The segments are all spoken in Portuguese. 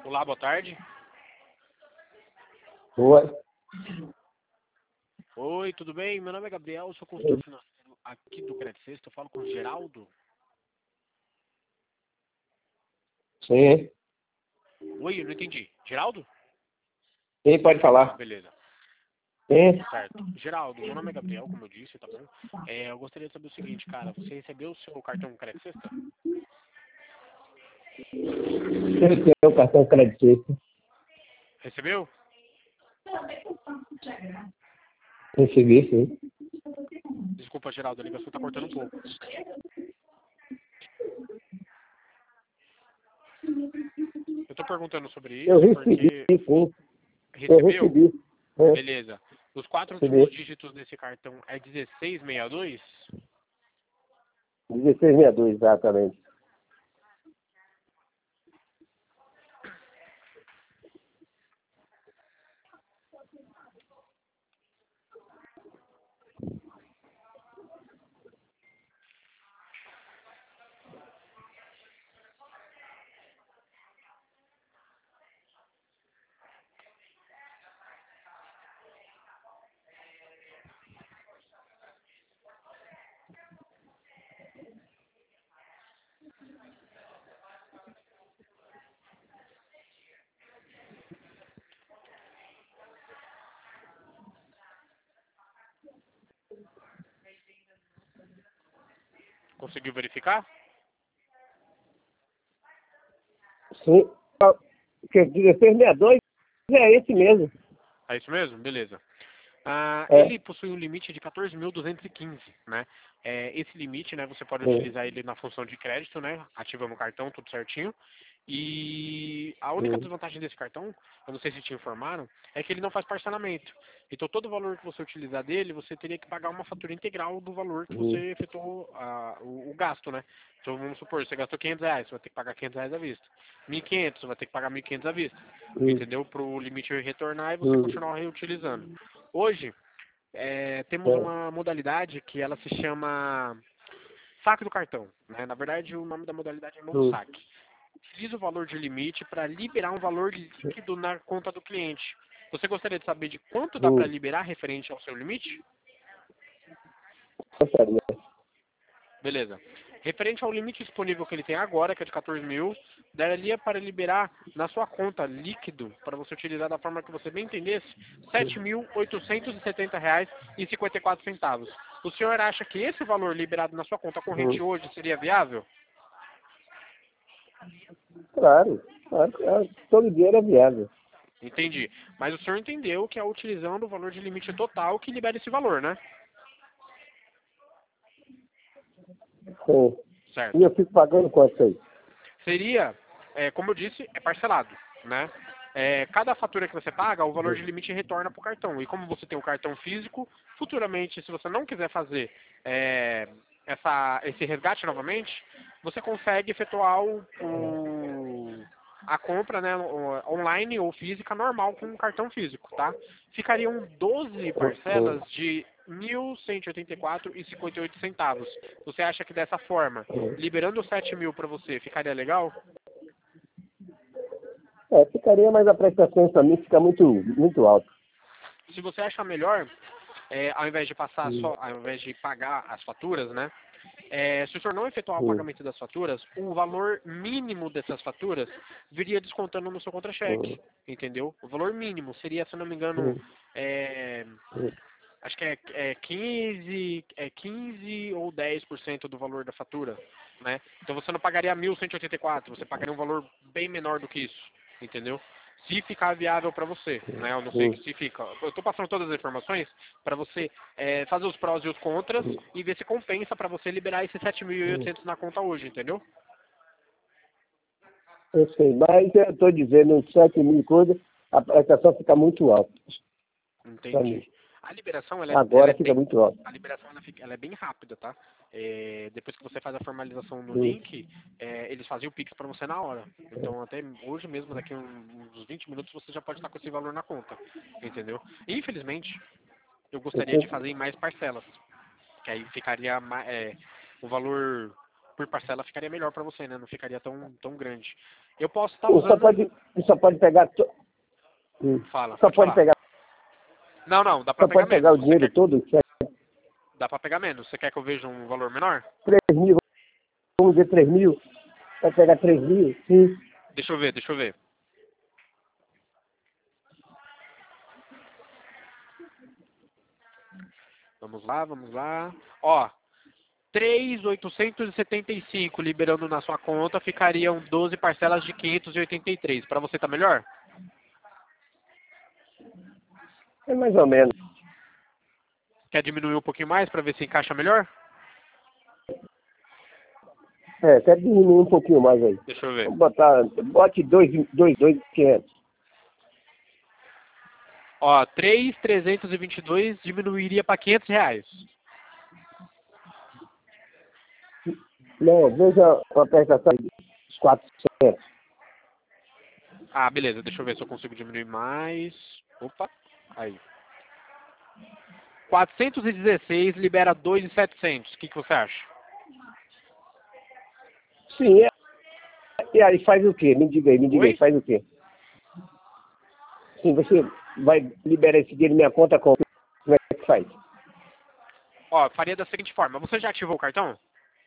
Olá, boa tarde. Oi. Oi, tudo bem? Meu nome é Gabriel, sou consultor financeiro aqui do Credit Sexta. Eu falo com o Geraldo. Sim. Oi, eu não entendi. Geraldo? Sim, pode falar. Beleza. Sim. Certo. Geraldo, meu nome é Gabriel, como eu disse, tá bom? Eu gostaria de saber o seguinte, cara. Você recebeu o seu cartão Credit Sexta? Eu tenho o cartão Credit. Recebeu? Recebi, sim. Desculpa, Geraldo, a ligação tá cortando um pouco. Eu tô perguntando sobre Eu isso recebi, porque... sim. Eu Recebeu? recebi. É, Beleza. Os 4 últimos recebi. dígitos desse cartão é 1662? 1662, exatamente. Conseguiu verificar? Sim. Porque 1662 é esse mesmo. É isso mesmo? Beleza. É. Ele possui um limite de 14.215, né? Esse limite, né, você pode Sim. utilizar ele na função de crédito, né? Ativando o cartão, tudo certinho. E a única Sim. desvantagem desse cartão, eu não sei se te informaram, é que ele não faz parcelamento. Então todo o valor que você utilizar dele, você teria que pagar uma fatura integral do valor que você Sim. efetuou o gasto, né? Então vamos supor, você gastou R$ 500, você vai ter que pagar R$ 500 à vista. 1.500, você vai ter que pagar 1.500 à vista. Sim. Entendeu? Para o limite retornar e você Sim. continuar reutilizando. Hoje, temos É. uma modalidade que ela se chama saque do cartão, né? Na verdade, o nome da modalidade é novo Sim. saque. Utiliza o valor de limite para liberar um valor líquido na conta do cliente. Você gostaria de saber de quanto dá para Sim. liberar referente ao seu limite? Gostaria. Beleza. Referente ao limite disponível que ele tem agora, que é de 14 mil, daria para liberar na sua conta líquido, para você utilizar da forma que você bem entendesse, R$ 7.870,54. O senhor acha que esse valor liberado na sua conta corrente Sim. hoje seria viável? Claro. Claro. Todo dinheiro é viável. Entendi. Mas o senhor entendeu que é utilizando o valor de limite total que libera esse valor, né? Sim. E Certo. eu fico pagando quanto aí? Seria, como eu disse, é parcelado, né? Cada fatura que você paga, o valor de Sim. limite retorna para o cartão. E como você tem o cartão físico, futuramente, se você não quiser fazer esse resgate novamente, você consegue efetuar a compra, né, online ou física normal com um cartão físico, tá? Ficariam 12 Sim. parcelas de R$ 1.184,58. Você acha que dessa forma, Sim. liberando 7 mil para você, ficaria legal? Ficaria, mas a prestação para mim fica muito alta. Se você achar melhor, ao invés de passar Sim. só, ao invés de pagar as faturas, né? Se o senhor não efetuar o Sim. pagamento das faturas, o valor mínimo dessas faturas viria descontando no seu contra-cheque, Sim. entendeu? O valor mínimo seria, se eu não me engano, Sim. é, Sim. acho que é 15 ou 10% do valor da fatura, né? Então você não pagaria 1.184, você pagaria um valor bem menor do que isso, entendeu? Se ficar viável para você, né? Eu não sei Sim. se fica. Eu estou passando todas as informações para você fazer os prós e os contras e ver se compensa para você liberar esses Sim. 7.800 na conta hoje, entendeu? Eu sei, mas eu estou dizendo 7 mil coisas, a prestação fica muito alta para mim. Entendi. A liberação, ela Agora é fica bem, muito alta. a liberação ela é bem rápida, tá? Depois que você faz a formalização no Sim. link, eles fazem o Pix para você na hora. Então, até hoje mesmo, daqui a uns 20 minutos, você já pode estar com esse valor na conta, entendeu? Infelizmente, eu gostaria de Sim. fazer em mais parcelas, que aí ficaria o valor por parcela ficaria melhor para você, né? Não ficaria tão grande. Eu posso estar Só usando... só pode pegar... Fala, Só pode pode falar. pegar... Não, dá para Só pegar pode pegar menos. o dinheiro todo? Dá para pegar menos. Você quer que eu veja um valor menor? 3.000, vamos dizer 3.000. Vai pegar 3.000? Sim. Deixa eu ver. Vamos lá. Ó, 3.875 liberando na sua conta, ficariam 12 parcelas de 583. Para você tá melhor? É mais ou menos. Quer diminuir um pouquinho mais para ver se encaixa melhor? Quer diminuir um pouquinho mais aí. Deixa eu ver. Bote 2.500. Ó, 3.322 diminuiria para R$ 500. Não, veja a prestação dos 400. Ah, beleza. Deixa eu ver se eu consigo diminuir mais. Opa, aí. 416 libera 2.700. O que você acha? Sim, e aí faz o quê? Me diga Oi? aí, faz o quê? Sim, você vai liberar esse dinheiro na minha conta, como é que faz? Ó, faria da seguinte forma. Você já ativou o cartão?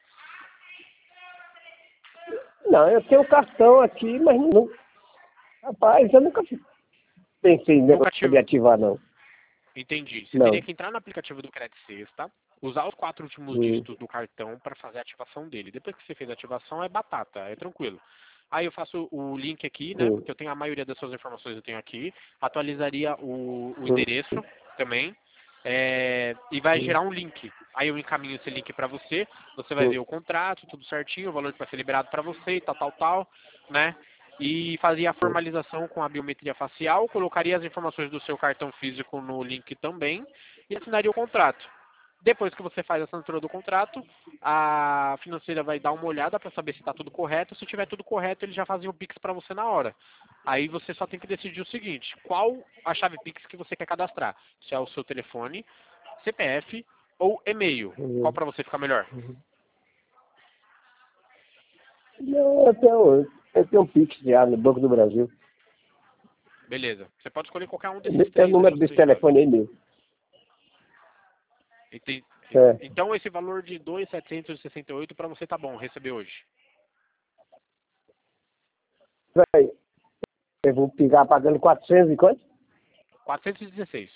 Não, eu tenho o cartão aqui, mas não... Rapaz, eu nunca pensei em Nunca negócio de ativou. ativar, não. Entendi. Você Não. teria que entrar no aplicativo do Credit Sexta, usar os 4 últimos dígitos do cartão para fazer a ativação dele. Depois que você fez a ativação, é batata, é tranquilo. Aí eu faço o link aqui, né? Porque eu tenho a maioria das suas informações eu tenho aqui. Atualizaria o endereço também. E vai gerar um link. Aí eu encaminho esse link para você. Você vai ver o contrato, tudo certinho, o valor que vai ser liberado para você e tal, né? E fazia a formalização com a biometria facial, colocaria as informações do seu cartão físico no link também e assinaria o contrato. Depois que você faz a assinatura do contrato, a financeira vai dar uma olhada para saber se está tudo correto. Se tiver tudo correto, eles já fazem o Pix para você na hora. Aí você só tem que decidir o seguinte: qual a chave Pix que você quer cadastrar? Se é o seu telefone, CPF ou e-mail. Qual para você ficar melhor? Não, eu tenho um Pix já no Banco do Brasil. Beleza. Você pode escolher qualquer um desses Tem o três. número desse telefone aí mesmo. Então esse valor de 2.768 para você tá bom receber hoje. Vai, eu vou ficar pagando 400 e quanto? 416.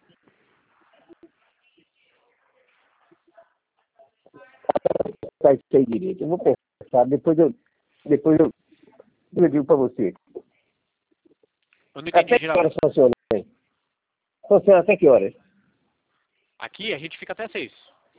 Vai ser direito. Eu vou pensar, depois eu digo para você. Eu não entendi, Até que Geraldo. horas funciona? Funciona até que horas? Aqui a gente fica até 6.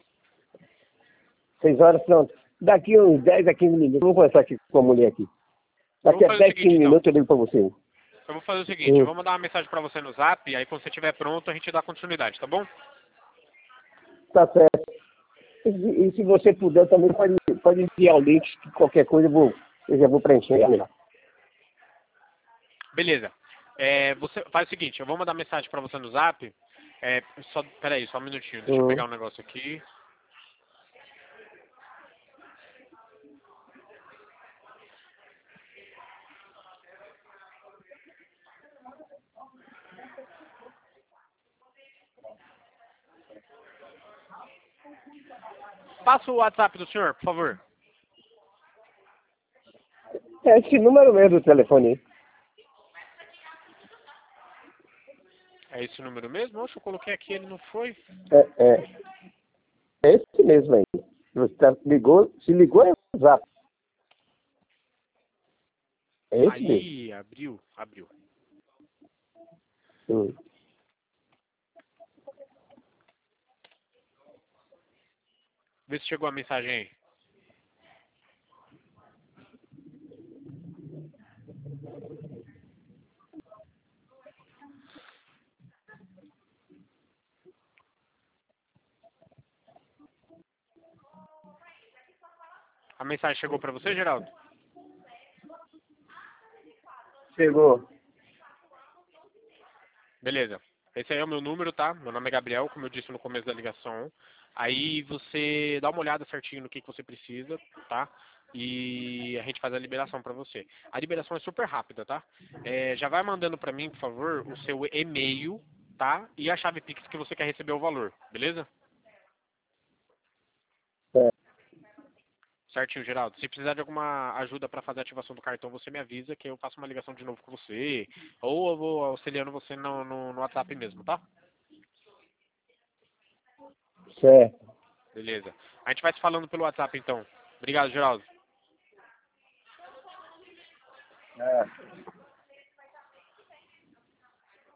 6 horas, pronto. Daqui uns 10 a 15 minutos. Eu vou conversar aqui com a mulher aqui. Eu Daqui vou a fazer o 10, seguinte, 15 então. minutos eu ligo para você. Eu vou fazer o seguinte, eu vou mandar uma mensagem para você no Zap, aí quando você estiver pronto a gente dá continuidade, tá bom? Tá certo. E se você puder também pode enviar o link, que qualquer coisa eu já vou preencher lá. Beleza. Você faz o seguinte, eu vou mandar mensagem para você no Zap. Peraí, só um minutinho, deixa eu pegar um negócio aqui. Passa o WhatsApp do senhor, por favor. É esse número mesmo do telefone aí. É esse número mesmo? Oxe, eu coloquei aqui, ele não foi. É esse mesmo aí. Você se ligou é o WhatsApp. É esse mesmo. Aí, abriu. Vê se chegou a mensagem aí. A mensagem chegou para você, Geraldo? Chegou. Beleza. Esse aí é o meu número, tá? Meu nome é Gabriel, como eu disse no começo da ligação. Aí você dá uma olhada certinho no que você precisa, tá? E a gente faz a liberação para você. A liberação é super rápida, tá? Já vai mandando para mim, por favor, o seu e-mail, tá? E a chave Pix que você quer receber o valor, beleza? Certinho, Geraldo. Se precisar de alguma ajuda para fazer a ativação do cartão, você me avisa que eu faço uma ligação de novo com você. Ou eu vou auxiliando você no WhatsApp mesmo, tá? Certo. Beleza. A gente vai se falando pelo WhatsApp então. Obrigado, Geraldo. É.